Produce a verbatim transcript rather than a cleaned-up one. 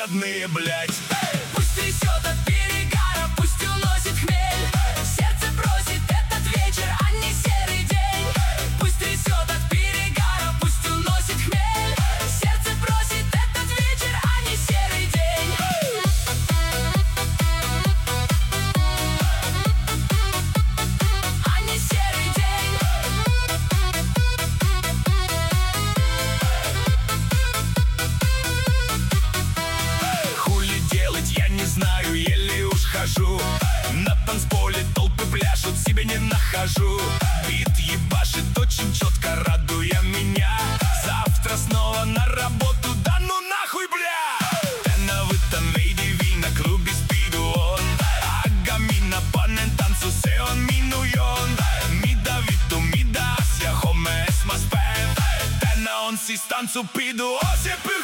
родные, блядь. Пусть трясет от перегара, пусть уносит хмель. Сердце просит этот вечер, а не серый день. Пусть трясет от перегара, пусть уносит хмель. Сердце просит этот вечер, а не серый день. А не серый день. Хули делать, я не знаю, еле уж хожу. На танцполе толпы пляшут, себе не нахожу. Бит ебашит очень четко, радуя меня. Завтра снова на работу, да ну нахуй, бля! Tänä võtan veidi viina, klubis pidu on. Aga minna panen tantsu, see on minu joon. Mida vittu, mida asja, homme esmaspäev. Täna on siis tantsupidu, oh see püha.